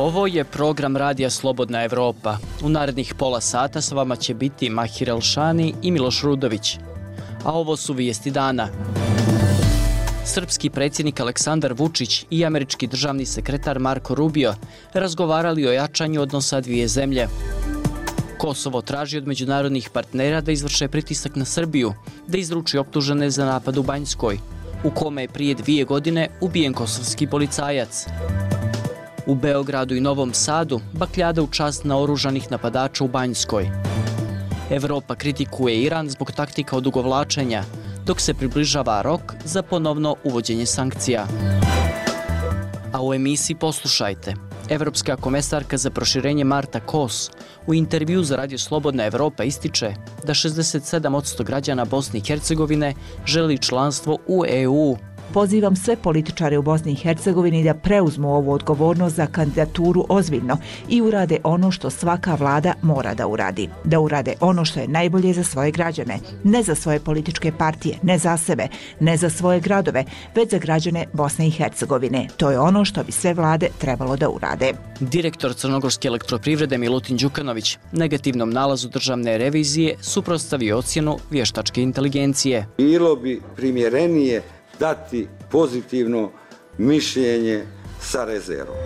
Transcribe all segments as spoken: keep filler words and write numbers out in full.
Ovo je program Radija Slobodna Evropa. U narednih pola sata s vama će biti Mahir Elšani i Miloš Rudović. A ovo su vijesti dana. Srpski predsjednik Aleksandar Vučić i američki državni sekretar Marko Rubio razgovarali o jačanju odnosa dvije zemlje. Kosovo traži od međunarodnih partnera da izvrše pritisak na Srbiju, da izruči optužene za napad u Banjskoj, u kome je prije dvije godine ubijen kosovski policajac. U Beogradu i Novom Sadu bakljada u čast naoružanih napadača u Banjskoj. Evropa kritikuje Iran zbog taktika odugovlačenja, dok se približava rok za ponovno uvođenje sankcija. A u emisiji poslušajte. Evropska komesarka za proširenje Marta Kos u intervju za Radio Slobodna Evropa ističe da šezdeset sedam posto građana Bosne i Hercegovine želi članstvo u E U. Pozivam sve političare u Bosni i Hercegovini da preuzmu ovu odgovornost za kandidaturu ozbiljno i urade ono što svaka vlada mora da uradi. Da urade ono što je najbolje za svoje građane, ne za svoje političke partije, ne za sebe, ne za svoje gradove, već za građane Bosne i Hercegovine. To je ono što bi sve vlade trebalo da urade. Direktor Crnogorske elektroprivrede Milutin Đukanović negativnom nalazu državne revizije suprotstavio ocjenu vještačke inteligencije. Bilo bi primjerenije dati pozitivno mišljenje sa rezervom.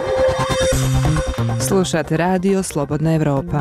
Slušate Radio Slobodna Evropa.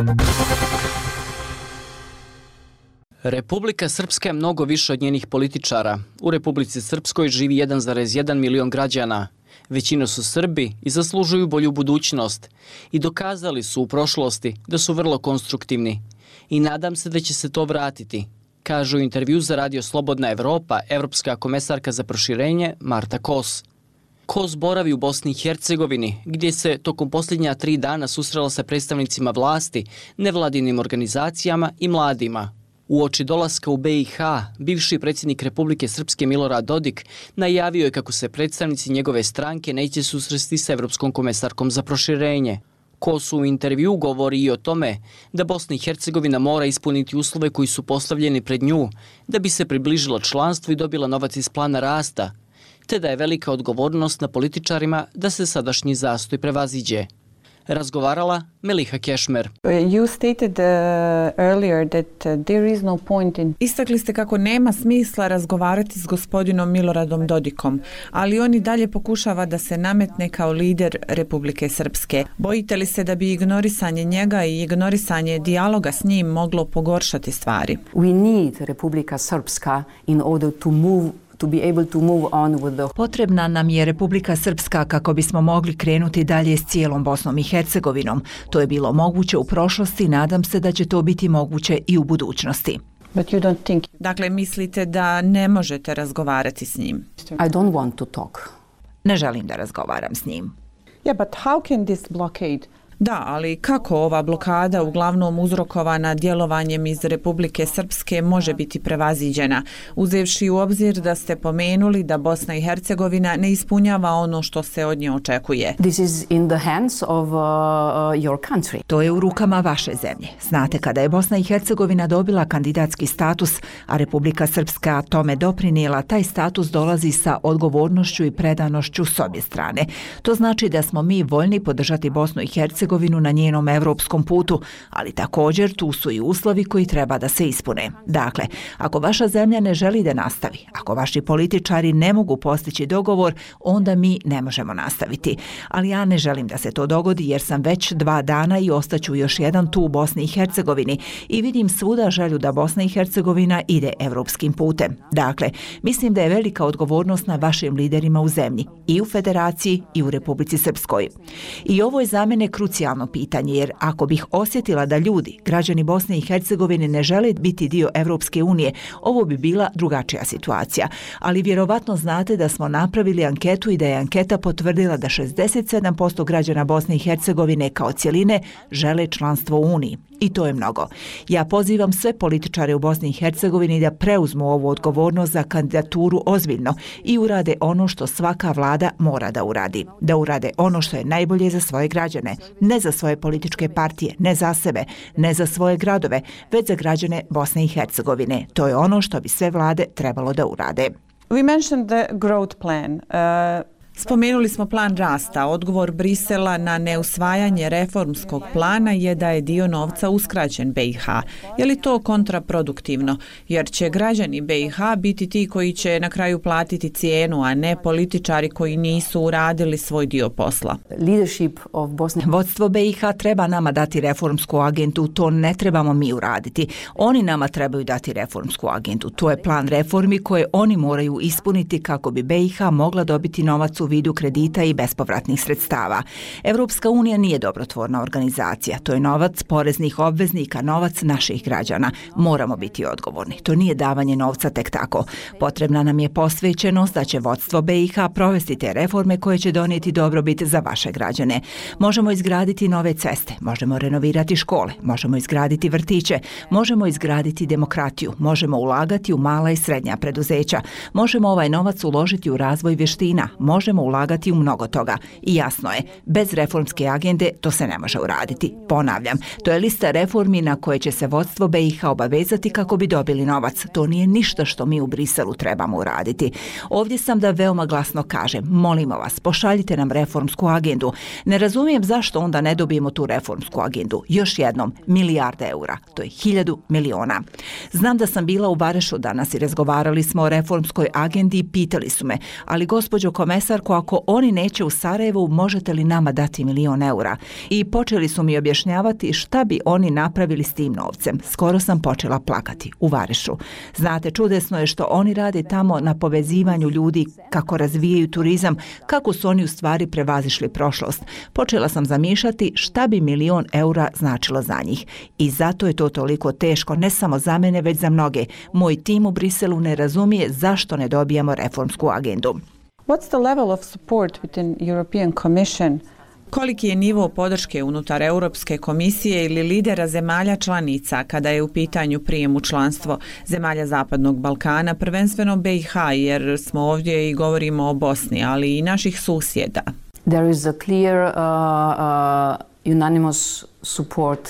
Republika Srpska je mnogo više od njenih političara. U Republici Srpskoj živi jedan zarez jedan milion građana. Većina su Srbi i zaslužuju bolju budućnost. I dokazali su u prošlosti da su vrlo konstruktivni. I nadam se da će se to vratiti, kaže u intervju za Radio Slobodna Evropa evropska komesarka za proširenje Marta Kos. Kos boravi u Bosni i Hercegovini, gdje se tokom posljednja tri dana susrela sa predstavnicima vlasti, nevladinim organizacijama i mladima. Uoči dolaska u B i H, bivši predsjednik Republike Srpske Milorad Dodik najavio je kako se predstavnici njegove stranke neće susresti s evropskom komesarkom za proširenje. Kos u intervju govori i o tome da Bosna i Hercegovina mora ispuniti uslove koji su postavljeni pred nju da bi se približila članstvu i dobila novac iz plana rasta, te da je velika odgovornost na političarima da se sadašnji zastoj prevaziđe. Razgovarala Meliha Kešmer. You stated uh, earlier that uh, there is no point in... Istakli ste kako nema smisla razgovarati s gospodinom Miloradom Dodikom, ali on i dalje pokušava da se nametne kao lider Republike Srpske. Bojite li se da bi ignorisanje njega i ignorisanje dijaloga s njim moglo pogoršati stvari? We need Republika Srpska in order to move To be able to move on with the... Potrebna nam je Republika Srpska kako bismo mogli krenuti dalje s cijelom Bosnom i Hercegovinom. To je bilo moguće u prošlosti, nadam se da će to biti moguće i u budućnosti. But you don't think... Dakle, mislite da ne možete razgovarati s njim? I don't want to talk. Ne želim da razgovaram s njim. Yeah, but how can this blockade... Da, ali kako ova blokada, uglavnom uzrokovana djelovanjem iz Republike Srpske, može biti prevaziđena, uzevši u obzir da ste pomenuli da Bosna i Hercegovina ne ispunjava ono što se od nje očekuje? This is in the hands of uh, your country. To je u rukama vaše zemlje. Znate, kada je Bosna i Hercegovina dobila kandidatski status, a Republika Srpska tome doprinijela, taj status dolazi sa odgovornošću i predanošću s obje strane. To znači da smo mi voljni podržati Bosnu i Hercegovinu na njenom evropskom putu, ali također tu su i uslovi koji treba da se ispune. Dakle, ako vaša zemlja ne želi da nastavi, ako vaši političari ne mogu postići dogovor, onda mi ne možemo nastaviti. Ali ja ne želim da se to dogodi jer sam već dva dana i ostaću još jedan tu u Bosni i Hercegovini i vidim svuda želju da Bosna i Hercegovina ide evropskim putem. Dakle, mislim da je velika odgovornost na vašim liderima u zemlji, i u Federaciji i u Republici Srpskoj. I ovo je za mene krucijalno pitanje, jer ako bih osjetila da ljudi, građani Bosne i Hercegovine ne žele biti dio Evropske unije, ovo bi bila drugačija situacija. Ali vjerovatno znate da smo napravili anketu i da je anketa potvrdila da šezdeset sedam posto građana Bosne i Hercegovine kao cjeline žele članstvo u Uniji. I to je mnogo. Ja pozivam sve političare u Bosni i Hercegovini da preuzmu ovu odgovornost za kandidaturu ozbiljno i urade ono što svaka vlada mora da uradi. Da urade ono što je najbolje za svoje građane, ne za svoje političke partije, ne za sebe, ne za svoje gradove, već za građane Bosne i Hercegovine. To je ono što bi sve vlade trebalo da urade. We mentioned the growth plan. Uh... Spomenuli smo plan rasta. Odgovor Brisela na neusvajanje reformskog plana je da je dio novca uskraćen B i H. Je li to kontraproduktivno? Jer će građani B i H biti ti koji će na kraju platiti cijenu, a ne političari koji nisu uradili svoj dio posla. Vodstvo B i H treba nama dati reformsku agendu, to ne trebamo mi uraditi. Oni nama trebaju dati reformsku agendu. To je plan reformi koje oni moraju ispuniti kako bi B i H mogla dobiti novac u vidu kredita i bespovratnih sredstava. Evropska unija nije dobrotvorna organizacija. To je novac poreznih obveznika, novac naših građana. Moramo biti odgovorni. To nije davanje novca tek tako. Potrebna nam je posvećenost da će vodstvo B i H provesti te reforme koje će donijeti dobrobit za vaše građane. Možemo izgraditi nove ceste, možemo renovirati škole, možemo izgraditi vrtiće, možemo izgraditi demokratiju, možemo ulagati u mala i srednja preduzeća, možemo ovaj novac uložiti u razvoj vještina, možemo ulagati u mnogo toga. I jasno je, bez reformske agende to se ne može uraditi. Ponavljam, to je lista reformi na koje će se vodstvo B i H obavezati kako bi dobili novac. To nije ništa što mi u Briselu trebamo uraditi. Ovdje sam da veoma glasno kažem, molimo vas, pošaljite nam reformsku agendu. Ne razumijem zašto onda ne dobijemo tu reformsku agendu. Još jednom, milijarde eura. To je hiljadu miliona. Znam da sam bila u Varešu danas i razgovarali smo o reformskoj agendi i pitali su me, ali gospođo komesarko, ako oni neće u Sarajevu, možete li nama dati milion eura? I počeli su mi objašnjavati šta bi oni napravili s tim novcem. Skoro sam počela plakati u Varešu. Znate, čudesno je što oni rade tamo na povezivanju ljudi, kako razvijaju turizam, kako su oni u stvari prevazišli prošlost. Počela sam zamišljati šta bi milion eura značilo za njih. I zato je to toliko teško, ne samo za mene, već za mnoge. Moj tim u Briselu ne razumije zašto ne dobijamo reformsku agendu. What's the level of support within European Commission? Koliki je nivo podrške unutar Europske komisije ili lidera zemalja članica kada je u pitanju prijem u članstvo zemalja Zapadnog Balkana, prvenstveno B i H, jer smo ovdje i govorimo o Bosni, ali i naših susjeda? There is a clear uh, uh, unanimous support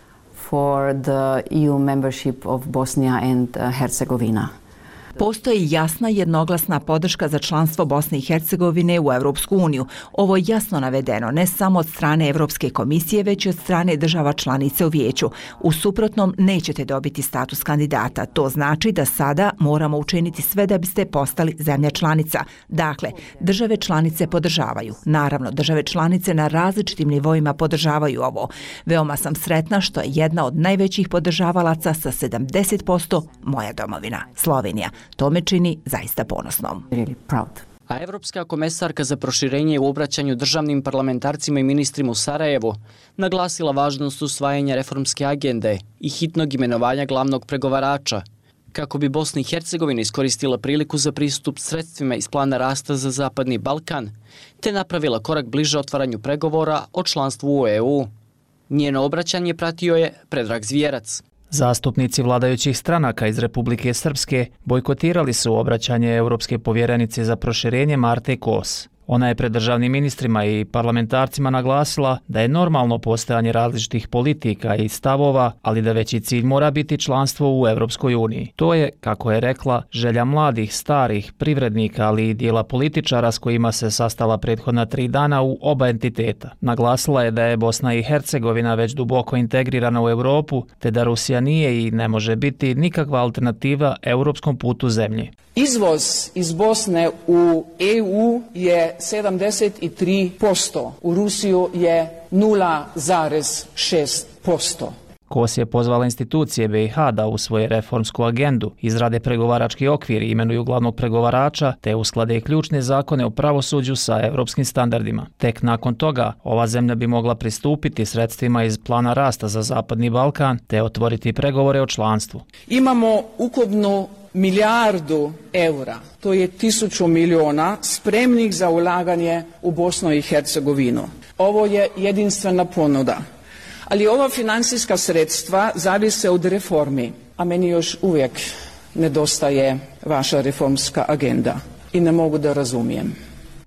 for the E U membership of Bosnia and uh, Herzegovina. Postoji jasna jednoglasna podrška za članstvo Bosne i Hercegovine u Europsku uniju. Ovo je jasno navedeno ne samo od strane Europske komisije, već i od strane država članica u vijeću. U suprotnom nećete dobiti status kandidata. To znači da sada moramo učiniti sve da biste postali zemlja članica. Dakle, države članice podržavaju. Naravno, države članice na različitim nivoima podržavaju ovo. Veoma sam sretna što je jedna od najvećih podržavalaca sa sedamdeset posto moja domovina, Slovenija. To me čini zaista ponosnom. Really proud. A evropska komesarka za proširenje u obraćanju državnim parlamentarcima i ministrima u Sarajevu naglasila važnost usvajanja reformske agende i hitnog imenovanja glavnog pregovarača, kako bi Bosna i Hercegovina iskoristila priliku za pristup sredstvima iz plana rasta za Zapadni Balkan, te napravila korak bliže otvaranju pregovora o članstvu u E U. Njeno obraćanje pratio je Predrag Zvijerac. Zastupnici vladajućih stranaka iz Republike Srpske bojkotirali su obraćanje Europske povjerenice za proširenje Marte Kos. Ona je pred državnim ministrima i parlamentarcima naglasila da je normalno postojanje različitih politika i stavova, ali da veći cilj mora biti članstvo u Europskoj uniji. To je, kako je rekla, želja mladih, starih, privrednika, ali i dijela političara s kojima se sastala prethodna tri dana u oba entiteta. Naglasila je da je Bosna i Hercegovina već duboko integrirana u Europu, te da Rusija nije i ne može biti nikakva alternativa europskom putu zemlje. Izvoz iz Bosne u E U je sedamdeset tri posto, u Rusiju je nula zarez šest posto. Kos je pozvala institucije B i H da usvoje reformsku agendu, izrade pregovarački okvir i imenuju glavnog pregovarača, te usklade ključne zakone o pravosuđu sa evropskim standardima. Tek nakon toga ova zemlja bi mogla pristupiti sredstvima iz plana rasta za Zapadni Balkan, te otvoriti pregovore o članstvu. Imamo ukupnu milijardu eura, to je tisuću miliona, spremnih za ulaganje u Bosnu i Hercegovinu. Ovo je jedinstvena ponuda. Ali ova financijska sredstva zavise od reformi, a meni još uvijek nedostaje vaša reformska agenda i ne mogu da razumijem.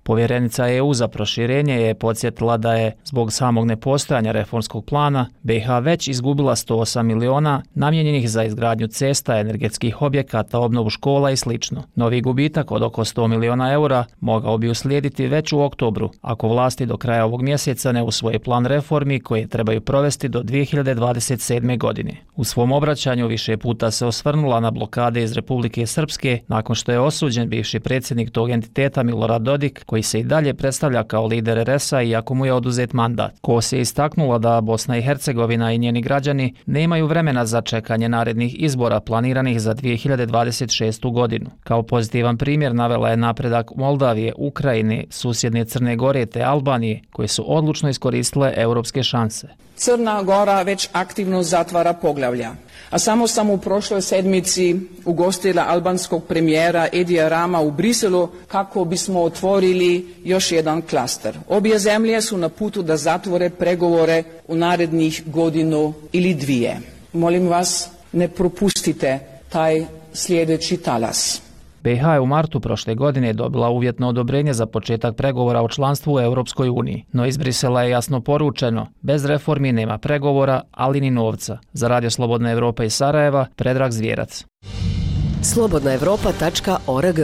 Povjerenica E U za proširenje je podsjetila da je zbog samog nepostojanja reformskog plana B i H već izgubila sto osam miliona namijenjenih za izgradnju cesta, energetskih objekata, obnovu škola i sl. Novi gubitak od oko sto miliona eura mogao bi uslijediti već u oktobru, ako vlasti do kraja ovog mjeseca ne usvoje plan reformi koje trebaju provesti do dvije hiljade dvadeset sedme. godine. U svom obraćanju više puta se osvrnula na blokade iz Republike Srpske nakon što je osuđen bivši predsjednik tog entiteta Milorad Dodik, koji se i dalje predstavlja kao lider R S A iako mu je oduzet mandat. Kos je istaknula da Bosna i Hercegovina i njeni građani nemaju vremena za čekanje narednih izbora planiranih za dvije hiljade dvadeset šestu. godinu. Kao pozitivan primjer navela je napredak Moldavije, Ukrajine, susjedne Crne Gore te Albanije, koje su odlučno iskoristile europske šanse. Crna Gora već aktivno zatvara poglavlja, a samo sam u prošloj sedmici ugostila albanskog premijera Edija Rama u Briselu kako bismo otvorili još jedan klaster. Obje zemlje su na putu da zatvore pregovore u narednih godinu ili dvije. Molim vas, ne propustite taj sljedeći talas. B i H je u martu prošle godine dobila uvjetno odobrenje za početak pregovora o članstvu u Europskoj uniji, no iz Brisela je jasno poručeno, bez reformi nema pregovora, ali ni novca. Za Radio Slobodna Evropa iz Sarajeva, Predrag Zvjerac. slobodna evropa tačka org.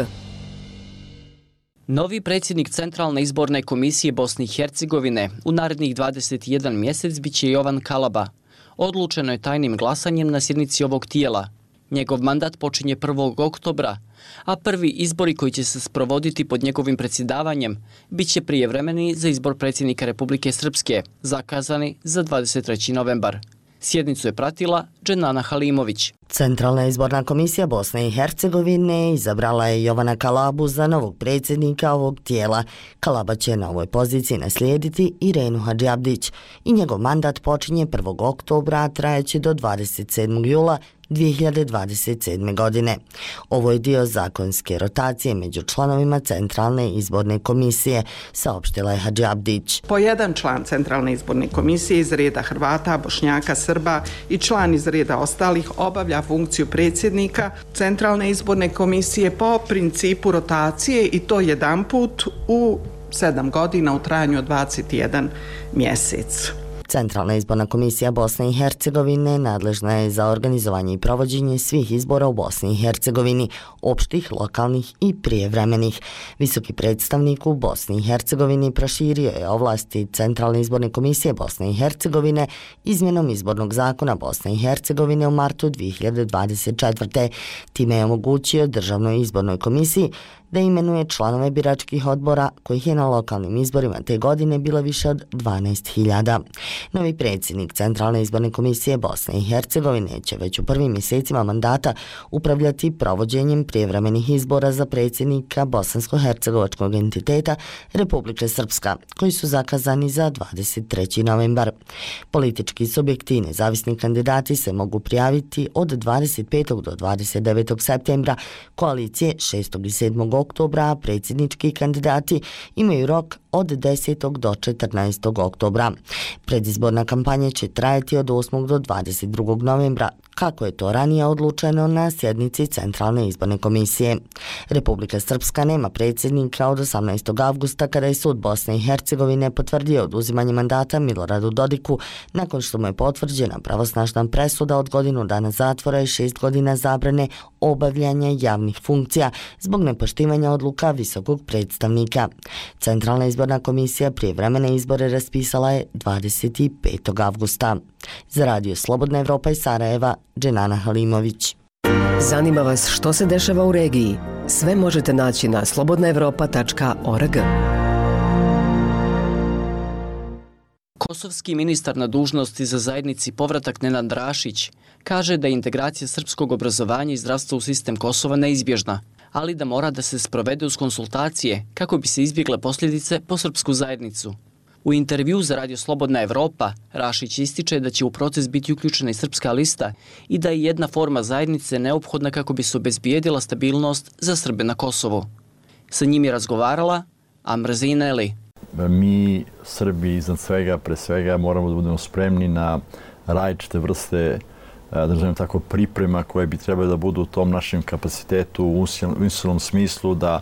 Novi predsjednik Centralne izborne komisije Bosne i Hercegovine u narednih dvadeset jedan mjesec biće Jovan Kalaba. Odlučeno je tajnim glasanjem na sjednici ovog tijela. Njegov mandat počinje prvog oktobra, a prvi izbori koji će se sprovoditi pod njegovim predsjedavanjem bit će prijevremeni za izbor predsjednika Republike Srpske, zakazani za dvadeset treći novembar. Sjednicu je pratila Dženana Halimović. Centralna izborna komisija Bosne i Hercegovine izabrala je Jovana Kalabu za novog predsjednika ovog tijela. Kalaba će na ovoj poziciji naslijediti Irenu Hadžiabdić i njegov mandat počinje prvog oktobra, a trajeće do dvadeset sedmog jula dvije hiljade dvadeset sedme. godine. Ovo je dio zakonske rotacije među članovima Centralne izborne komisije, saopštila je Hadžiabdić. Po jedan član Centralne izborne komisije iz reda Hrvata, Bošnjaka, Srba i član iz reda ostalih obavlja funkciju predsjednika Centralne izborne komisije po principu rotacije i to jedan put u sedam godina u trajanju od dvadeset jedan mjesec. Centralna izborna komisija Bosne i Hercegovine nadležna je za organizovanje i provođenje svih izbora u Bosni i Hercegovini, opštih, lokalnih i prijevremenih. Visoki predstavnik u Bosni i Hercegovini proširio je ovlasti Centralne izborne komisije Bosne i Hercegovine izmjenom izbornog zakona Bosne i Hercegovine u martu dvije hiljade dvadeset četvrte. Time je omogućio Državnoj izbornoj komisiji da imenuje članove biračkih odbora, kojih je na lokalnim izborima te godine bilo više od dvanaest hiljada. Novi predsjednik Centralne izborne komisije Bosne i Hercegovine će već u prvim mjesecima mandata upravljati provođenjem prijevremenih izbora za predsjednika bosansko-hercegovačkog entiteta Republike Srpska, koji su zakazani za dvadeset treći novembar. Politički subjekti i nezavisni kandidati se mogu prijaviti od dvadeset petog do dvadeset devetog septembra, koalicije šestog i sedmog oktobra, a predsjednički kandidati imaju rok od desetog do četrnaestog oktobra. Predizborna kampanja će trajati od osmog do dvadeset drugog novembra, kako je to ranije odlučeno na sjednici Centralne izborne komisije. Republika Srpska nema predsjednika od osamnaestog avgusta, kada je sud Bosne i Hercegovine potvrdio oduzimanje mandata Miloradu Dodiku nakon što mu je potvrđena pravosnažna presuda od godinu dana zatvora i šest godina zabrane obavljanja javnih funkcija zbog nepoštivanja odluka visokog predstavnika. Centralna izborna komisija prijevremene izbore raspisala je dvadeset petog avgusta. Za Radio Slobodna Evropa iz Sarajeva, Dženana Halimović. Zanima vas što se dešava u regiji? Sve možete naći na slobodna evropa tačka org. Kosovski ministar na dužnosti za zajednici povratak Nenad Rašić kaže da je integracija srpskog obrazovanja i zdravstva u sistem Kosova neizbježna, ali da mora da se sprovede uz konsultacije kako bi se izbjegle posljedice po srpsku zajednicu. U intervju za Radio Slobodna Evropa, Rašić ističe da će u proces biti uključena i srpska lista i da je jedna forma zajednice neophodna kako bi se obezbijedila stabilnost za Srbe na Kosovu. Sa njim je razgovarala Amrzina Eli. Mi, Srbi, iznad svega, pre svega, moramo da budemo spremni na različite vrste da želim tako priprema koje bi trebali da budu u tom našem kapacitetu u institucionalnom smislu, da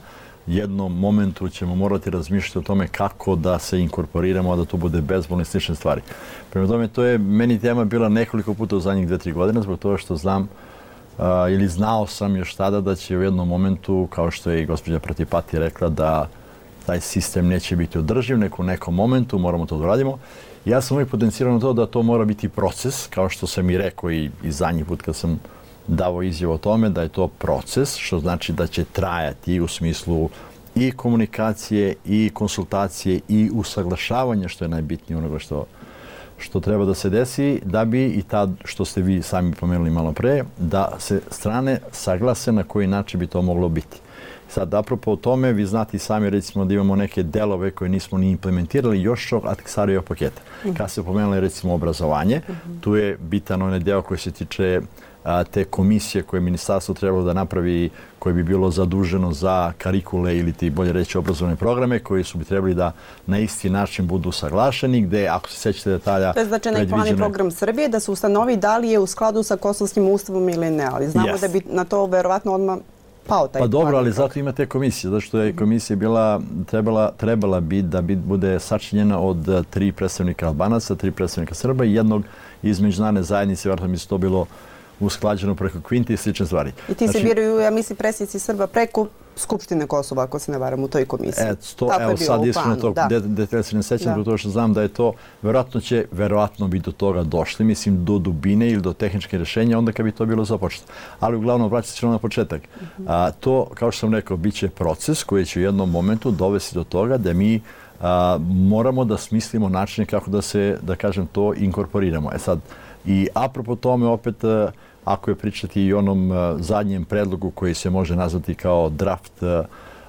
jednom momentu ćemo morati razmišljati o tome kako da se inkorporiramo, a da to bude bezbolno i slične stvari. Prema tome, to je meni tema bila nekoliko puta u zadnjih dve, tri godine, zbog toga što znam uh, ili znao sam još tada da će u jednom momentu, kao što je i gospođa Pratipati rekla, da taj sistem neće biti održiv, nek u nekom momentu moramo to da radimo. Ja sam uvijek potencirao na to da to mora biti proces, kao što sam i rekao i, i zadnji put kad sam davo izjavu o tome, da je to proces, što znači da će trajati u smislu i komunikacije, i konsultacije, i usaglašavanja, što je najbitnije onoga što, što treba da se desi, da bi i tad, što ste vi sami pomenuli malo pre, da se strane saglase na koji način bi to moglo biti. Sad, apropo o tome, vi znate i sami, recimo, da imamo neke delove koje nismo ni implementirali još od Ateksarijev paketa. Kad se pomenuli, recimo, obrazovanje, tu je bitan onaj deo koji se tiče a, te komisije koje ministarstvo trebalo da napravi, koje bi bilo zaduženo za karikule ili ti bolje reći obrazovne programe, koji su bi trebali da na isti način budu saglašeni, gde, ako se sećate detalja... To je znači neki plan i program Srbije, da se ustanovi da li je u skladu sa Kosovskim ustavom ili ne, ali znamo yes. da bi na to verovatno odmah pao taj pa plan. dobro, ali zato ima te komisije, zato što je komisija bila, trebala, trebala biti da bi, bude sačinjena od tri predstavnika Albanaca, tri predstavnika Srba i jednog iz međunarodne zajednice, vjerojatno mi se to bilo usklađeno preko Kvinti i slične stvari. I ti znači, se biraju, ja mislim, predsjednici Srba preko Skupštine Kosova, ako se ne varam, u toj komisiji. E, to, evo sad iskreno tog detalja se ne sećam, zbog toga što znam da je to, verovatno će, verovatno bi do toga došli, mislim, do dubine ili do tehničke rješenja, onda kad bi to bilo započeto. Ali uglavnom, vraćati se na početak. Uh-huh. A, to, kao što sam rekao, bit će proces koji će u jednom momentu dovesti do toga da mi a, moramo da smislimo načine kako da se, da kažem, to inkorporiramo. E sad, i apropo tome, opet, ako je pričati i onom uh, zadnjem predlogu koji se može nazvati kao draft uh,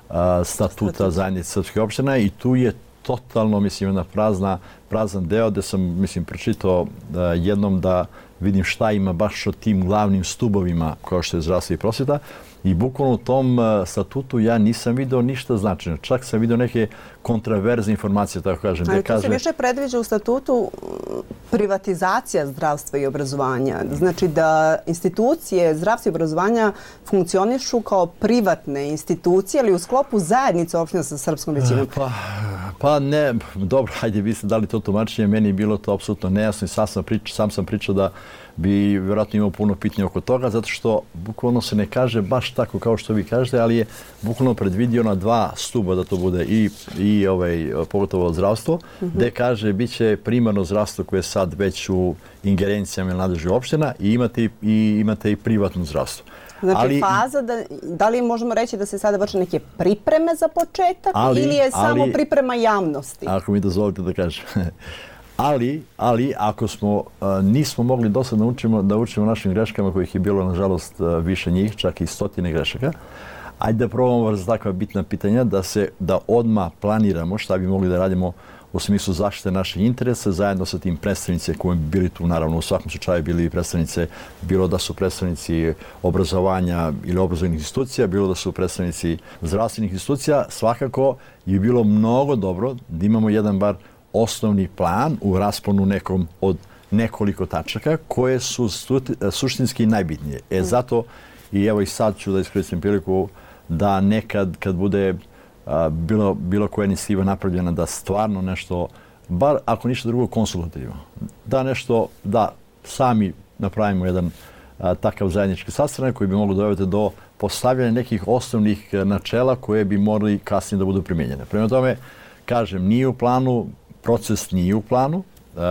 statuta Statut. zajednice srpskih opština i tu je totalno, mislim, jedna prazna, prazan deo gde sam, mislim, pročitao uh, jednom da vidim šta ima baš o tim glavnim stubovima kao što je zdravstvo i prosvjeta i bukvalno u tom uh, statutu ja nisam video ništa značajno. Čak sam video neke kontraverzne informacije, tako kažem. Ali tu kaže... se više predviđa u statutu privatizacija zdravstva i obrazovanja. Znači da institucije zdravstva i obrazovanja funkcionišu kao privatne institucije, ali u sklopu zajednice opština sa srpskom većinom. Pa, pa ne, dobro, hajde, vi ste dali to tumačenje, meni je bilo to apsolutno nejasno i sam sam, priča, sam sam pričao da bi vjerojatno imao puno pitanja oko toga, zato što bukvalno se ne kaže baš tako kao što vi kažete, ali je bukvalno predvidio na dva stuba da to bude i, i ovaj, pogotovo zdravstvo, mm-hmm. gde kaže bit će primarno zdravstvo koje je sad već u ingerencijama nadležnih opština i imate, i imate i privatno zdravstvo. Znači ali, faza, da, da li možemo reći da se sada vrše neke pripreme za početak ali, ili je samo ali, priprema javnosti? Ako mi dozvolite da kažem. Ali, ali ako smo, uh, nismo mogli do sad naučimo, da učimo našim greškama kojih je bilo, nažalost, uh, više njih, čak i stotine grešaka, ajde da probamo za takva bitna pitanja da se da odmah planiramo šta bi mogli da radimo u smislu zaštite naših interesa zajedno sa tim predstavnice koji bi bili tu, naravno, u svakom slučaju bili predstavnice, bilo da su predstavnici obrazovanja ili obrazovnih institucija, bilo da su predstavnici zdravstvenih institucija, svakako je bilo mnogo dobro da imamo jedan bar osnovni plan u rasponu nekom od nekoliko tačaka koje su suštinski najbitnije. E zato, i evo i sad ću da iskoristim priliku da nekad kad bude a, bilo, bilo koja inicijativa napravljena da stvarno nešto, bar ako ništa drugo konsultativno, da nešto, da sami napravimo jedan a, takav zajednički sastanak koji bi moglo dovesti do postavljanja nekih osnovnih načela koje bi morali kasnije da budu primjenjene. Prema tome, kažem, nije u planu, proces nije u planu,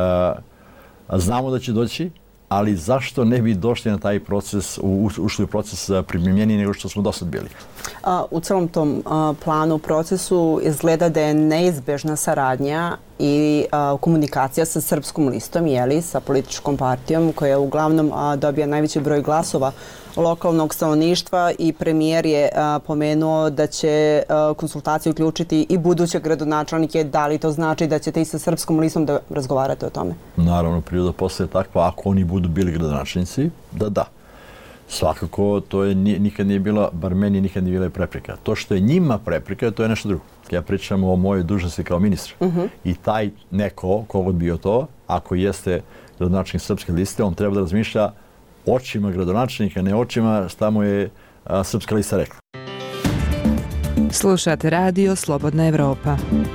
e, znamo da će doći, ali zašto ne bi došli na taj proces, u, ušli u proces primjenjeniji nego što smo do sad bili? A, u celom tom a, planu, procesu izgleda da je neizbežna saradnja i a, komunikacija sa Srpskom listom, jeli, sa političkom partijom koja uglavnom a, dobija najveći broj glasova lokalnog stanovništva i premijer je a, pomenuo da će a, konsultacije uključiti i buduće gradonačelnike. Da li to znači da ćete i sa Srpskom listom da razgovarate o tome? Naravno, priroda postaje takva, ako oni budu bili gradonačelnici, da da. Svakako, to je nikad nije bila, bar meni nikad nije bila prepreka. To što je njima prepreka, to je nešto drugo. Ja pričam o mojoj dužnosti kao ministra. Uh-huh. I taj neko, kogod bio to, ako jeste gradonačelnik Srpske liste, on treba da razmišlja očima gradonačelnika, ne očima šta mu je a, Srpska lista rekla. Slušate radio Slobodna Evropa.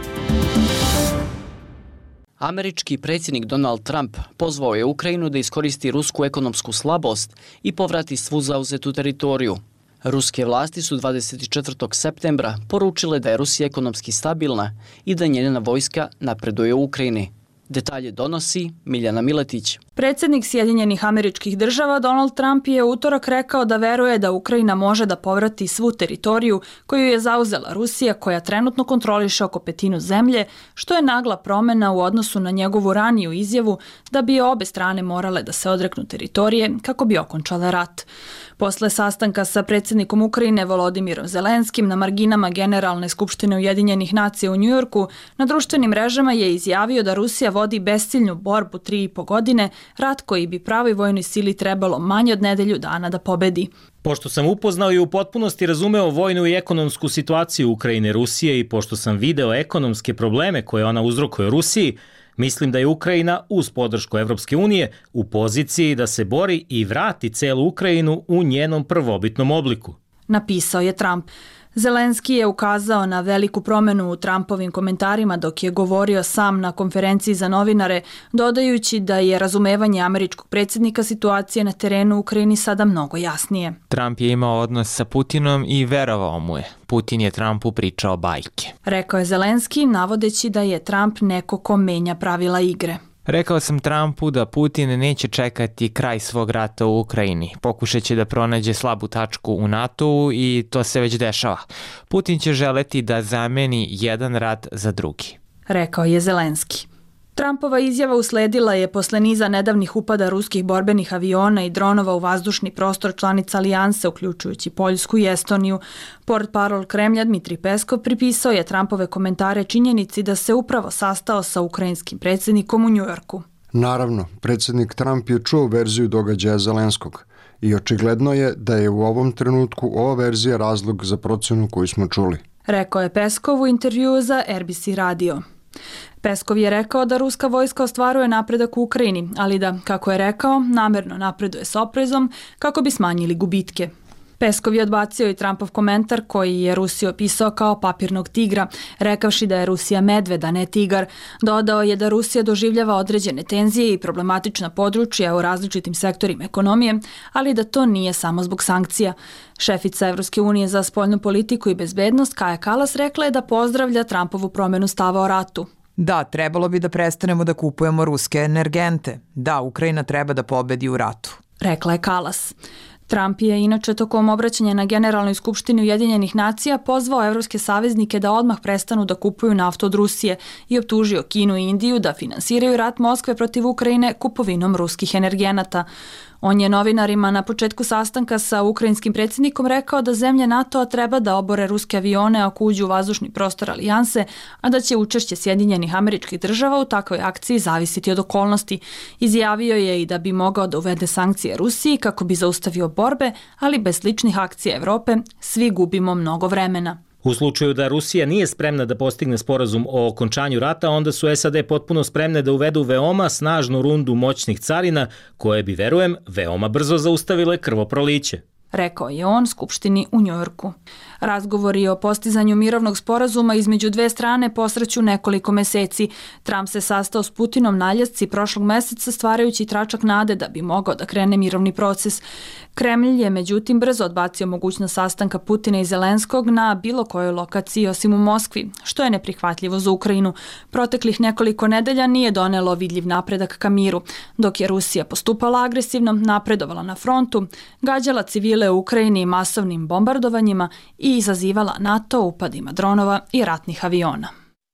Američki predsjednik Donald Trump pozvao je Ukrajinu da iskoristi rusku ekonomsku slabost i povrati svu zauzetu teritoriju. Ruske vlasti su dvadeset četvrtog septembra poručile da je Rusija ekonomski stabilna i da njena vojska napreduje u Ukrajini. Detalje donosi Miljana Miletić. Predsjednik Sjedinjenih Američkih Država Donald Trump je u utorak rekao da veruje da Ukrajina može da povrati svu teritoriju koju je zauzela Rusija, koja trenutno kontroliše oko petinu zemlje, što je nagla promjena u odnosu na njegovu raniju izjavu da bi obe strane morale da se odreknu teritorije kako bi okončale rat. Posle sastanka sa predsjednikom Ukrajine Volodimirom Zelenskim na marginama Generalne skupštine Ujedinjenih nacija u Njujorku, na društvenim mrežama je izjavio da Rusija vodi besciljnu borbu tri i po godine, rat koji bi pravoj vojnoj sili trebalo manje od nedelju dana da pobedi. Pošto sam upoznao i u potpunosti razumeo vojnu i ekonomsku situaciju Ukrajine i Rusije i pošto sam video ekonomske probleme koje ona uzrokuje Rusiji, mislim da je Ukrajina uz podršku Evropske unije u poziciji da se bori i vrati celu Ukrajinu u njenom prvobitnom obliku. Napisao je Trump. Zelenski je ukazao na veliku promjenu u Trumpovim komentarima dok je govorio sam na konferenciji za novinare, dodajući da je razumevanje američkog predsjednika situacije na terenu u Ukrajini sada mnogo jasnije. Trump je imao odnos sa Putinom i verovao mu je. Putin je Trumpu pričao bajke. Rekao je Zelenski, navodeći da je Trump neko ko menja pravila igre. Rekao sam Trumpu da Putin neće čekati kraj svog rata u Ukrajini. Pokušat će da pronađe slabu tačku u NATO-u i to se već dešava. Putin će želeti da zameni jedan rat za drugi. Rekao je Zelenski. Trumpova izjava usledila je posle niza nedavnih upada ruskih borbenih aviona i dronova u vazdušni prostor članica Alijanse, uključujući Poljsku i Estoniju. Portparol Kremlja Dmitrij Peskov pripisao je Trumpove komentare činjenici da se upravo sastao sa ukrajinskim predsjednikom u Njujorku. Naravno, predsjednik Trump je čuo verziju događaja Zelenskog i očigledno je da je u ovom trenutku ova verzija razlog za procenu koju smo čuli. Rekao je Peskov u intervjuu za R B C radio. Peskov je rekao da ruska vojska ostvaruje napredak u Ukrajini, ali da, kako je rekao, namerno napreduje s oprezom kako bi smanjili gubitke. Peskov je odbacio i Trumpov komentar koji je Rusiju opisao kao papirnog tigra, rekavši da je Rusija medved, a ne tigar. Dodao je da Rusija doživljava određene tenzije i problematična područja u različitim sektorima ekonomije, ali da to nije samo zbog sankcija. Šefica Evropske unije za spoljnu politiku i bezbednost Kaja Kallas rekla je da pozdravlja Trumpovu promjenu stava o ratu. Da, trebalo bi da prestanemo da kupujemo ruske energente. Da, Ukrajina treba da pobedi u ratu. Rekla je Kallas. Trump je inače tokom obraćanja na Generalnoj skupštini Ujedinjenih nacija pozvao evropske saveznike da odmah prestanu da kupuju naftu od Rusije i optužio Kinu i Indiju da finansiraju rat Moskve protiv Ukrajine kupovinom ruskih energenata. On je novinarima na početku sastanka sa ukrajinskim predsjednikom rekao da zemlje NATO-a treba da obore ruske avione ako uđu u vazdušni prostor Alijanse, a da će učešće Sjedinjenih Američkih Država u takvoj akciji zavisiti od okolnosti. Izjavio je i da bi mogao da uvede sankcije Rusiji kako bi zaustavio borbe, ali bez sličnih akcija Evrope svi gubimo mnogo vremena. U slučaju da Rusija nije spremna da postigne sporazum o okončanju rata, onda su S A D potpuno spremne da uvedu veoma snažnu rundu moćnih carina, koje bi, verujem, veoma brzo zaustavile krvoproliće. Rekao je on Skupštini u Njujorku. Razgovori o postizanju mirovnog sporazuma između dve strane posreću nekoliko meseci. Trump se sastao s Putinom na ljasci prošlog meseca, stvarajući tračak nade da bi mogao da krene mirovni proces. Kremlj je međutim brzo odbacio mogućnost sastanka Putina i Zelenskog na bilo kojoj lokaciji osim u Moskvi, što je neprihvatljivo za Ukrajinu. Proteklih nekoliko nedelja nije donelo vidljiv napredak ka miru, dok je Rusija postupala agresivno, napredovala na frontu, gađala civile u Ukrajini masovnim bombardovanjima i izazivala NATO upadima dronova i ratnih aviona.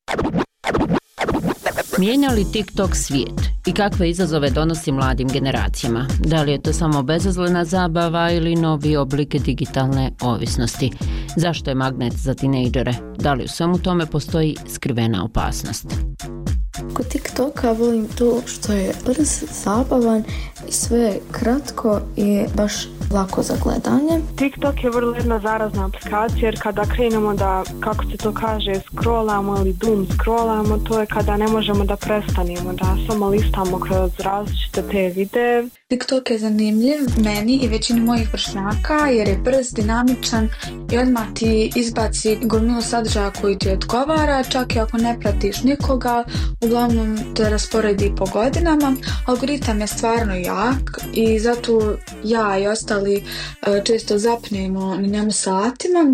Mijenja li TikTok svijet i kakve izazove donosi mladim generacijama? Da li je to samo bezazlena zabava ili novi oblik digitalne ovisnosti? Zašto je magnet za tinejdžere? Da li u svemu tome postoji skrivena opasnost? Kod TikToka volim to što je brz, zabavan i sve kratko i baš lako za gledanje. TikTok je vrlo jedna zarazna aplikacija jer kada krenemo da, kako se to kaže, scrollamo ili doom scrollamo, to je kada ne možemo da prestanemo, da samo listamo kroz različite te videe. TikTok je zanimljiv meni i većini mojih vršnjaka jer je brz, dinamičan i odmah ti izbaci gomilu sadržaja koji ti odgovara, čak i ako ne pratiš nikoga, uglavnom te rasporedi po godinama. Algoritam je stvarno jak i zato ja i ostali često zapnemo na njemu satima.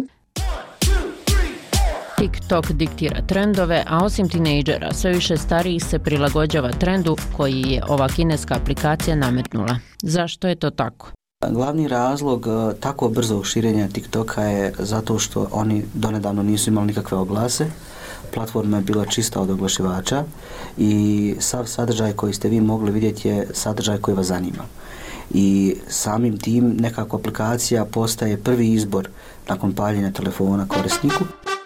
TikTok diktira trendove, a osim tinejdžera, sve više starijih se prilagođava trendu koji je ova kineska aplikacija nametnula. Zašto je to tako? Glavni razlog tako brzog širenja TikToka je zato što oni donedavno nisu imali nikakve oglase. Platforma je bila čista od oglašivača i sav sadržaj koji ste vi mogli vidjeti je sadržaj koji vas zanima. I samim tim nekako aplikacija postaje prvi izbor nakon paljenja telefona korisniku.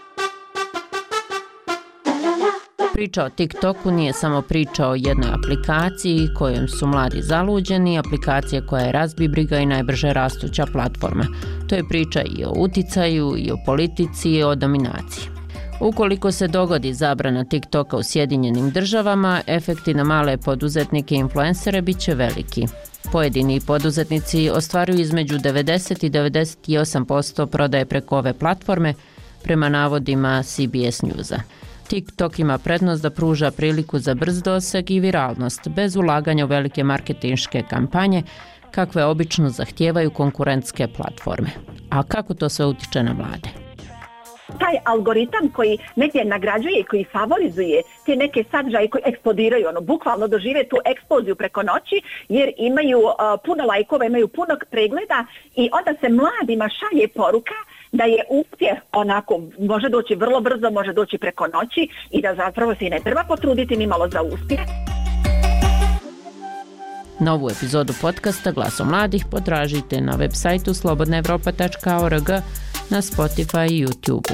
Priča o TikToku nije samo priča o jednoj aplikaciji kojom su mladi zaluđeni, aplikacija koja je razbibriga i najbrže rastuća platforma. To je priča i o uticaju, i o politici, i o dominaciji. Ukoliko se dogodi zabrana TikToka u Sjedinjenim državama, efekti na male poduzetnike i influencere bit će veliki. Pojedini poduzetnici ostvaruju između devedeset i devedeset osam posto prodaje preko ove platforme, prema navodima C B S Newsa. TikTok ima prednost da pruža priliku za brz doseg i viralnost, bez ulaganja u velike marketinške kampanje, kakve obično zahtijevaju konkurentske platforme. A kako to sve utiče na mlade? Taj algoritam koji negdje nagrađuje i koji favorizuje te neke sadržaje koji eksplodiraju, ono, bukvalno dožive tu eksploziju preko noći jer imaju uh, puno lajkova, imaju puno pregleda i onda se mladima šalje poruka da je uspjeh onako, može doći vrlo brzo, može doći preko noći i da zapravo se i ne treba potruditi ni malo za uspjeh. Novu epizodu podcasta Glasom mladih potražite na web sajtu slobodna evropa tačka org, na Spotify i YouTube.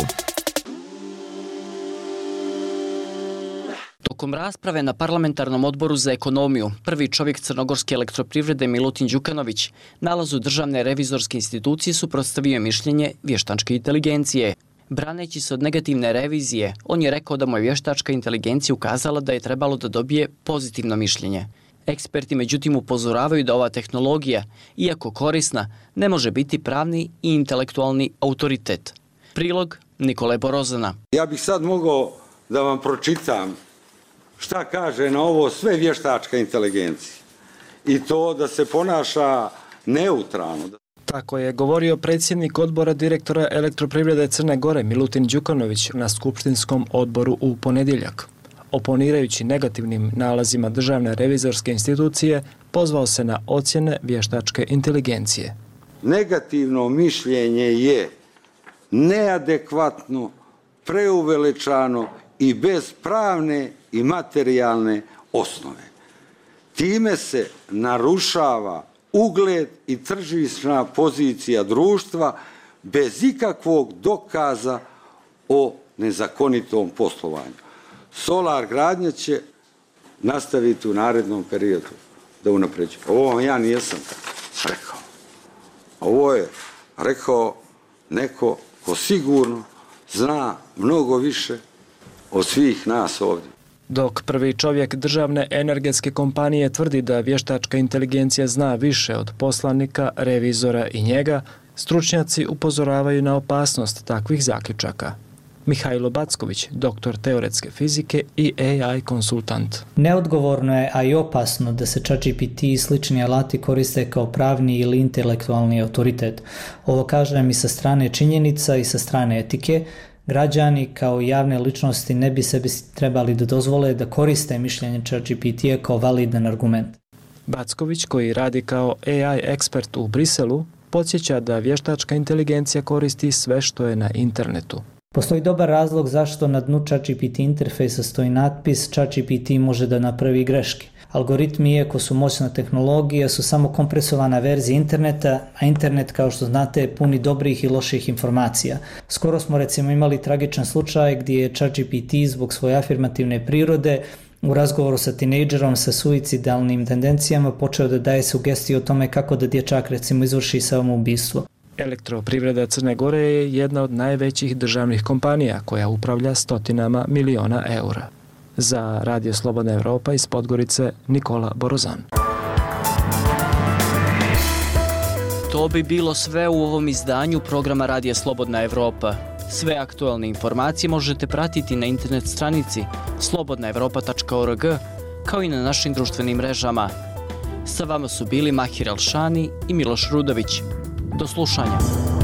Tokom rasprave na parlamentarnom odboru za ekonomiju, prvi čovjek crnogorske elektroprivrede Milutin Đukanović nalazu državne revizorske institucije suprotstavio mišljenje vještačke inteligencije. Braneći se od negativne revizije, on je rekao da mu je vještačka inteligencija ukazala da je trebalo da dobije pozitivno mišljenje. Eksperti međutim upozoravaju da ova tehnologija, iako korisna, ne može biti pravni i intelektualni autoritet. Prilog Nikole Borozana. Ja bih sad mogao da vam pročitam šta kaže na ovo sve vještačka inteligencija i to da se ponaša neutralno. Tako je govorio predsjednik odbora direktora elektroprivrede Crne Gore Milutin Đukanović na skupštinskom odboru u ponedjeljak. Oponirajući negativnim nalazima državne revizorske institucije, pozvao se na ocjene vještačke inteligencije. Negativno mišljenje je neadekvatno, preuveličano i bez pravne i materijalne osnove. Time se narušava ugled i tržišna pozicija društva bez ikakvog dokaza o nezakonitom poslovanju. Solar gradnja će nastaviti u narednom periodu da unapređuje. Ovo vam ja nisam rekao. Ovo je rekao neko ko sigurno zna mnogo više od svih nas ovdje. Dok prvi čovjek državne energetske kompanije tvrdi da vještačka inteligencija zna više od poslanika, revizora i njega, stručnjaci upozoravaju na opasnost takvih zaključaka. Mihajlo Backović, doktor teoretske fizike i A I konsultant. Neodgovorno je, a i opasno da se ChatGPT i slični alati koriste kao pravni ili intelektualni autoritet. Ovo kažem i sa strane činjenica i sa strane etike. Građani kao javne ličnosti ne bi sebi trebali da dozvole da koriste mišljenje ChatGPT-a kao validan argument. Backović, koji radi kao A I ekspert u Briselu, podsjeća da vještačka inteligencija koristi sve što je na internetu. Postoji dobar razlog zašto na dnu ChatGPT interfejsa stoji natpis ChatGPT može da napravi greške. Algoritmi, iako su moćna tehnologija, su samo kompresovana verzija interneta, a internet, kao što znate, je puni dobrih i loših informacija. Skoro smo recimo imali tragičan slučaj gdje je ChatGPT zbog svoje afirmativne prirode U razgovoru sa tinejdžerom sa suicidalnim tendencijama počeo da daje sugestije o tome kako da dječak recimo izvrši samoubistvo. Elektroprivreda Crne Gore je jedna od najvećih državnih kompanija koja upravlja stotinama miliona eura. Za Radio Slobodna Evropa iz Podgorice, Nikola Borozan. To bi bilo sve u ovom izdanju programa Radija Slobodna Evropa. Sve aktualne informacije možete pratiti na internet stranici slobodna evropa tačka org kao i na našim društvenim mrežama. Sa vama su bili Mahir Alšani i Miloš Rudović. Do slušanja.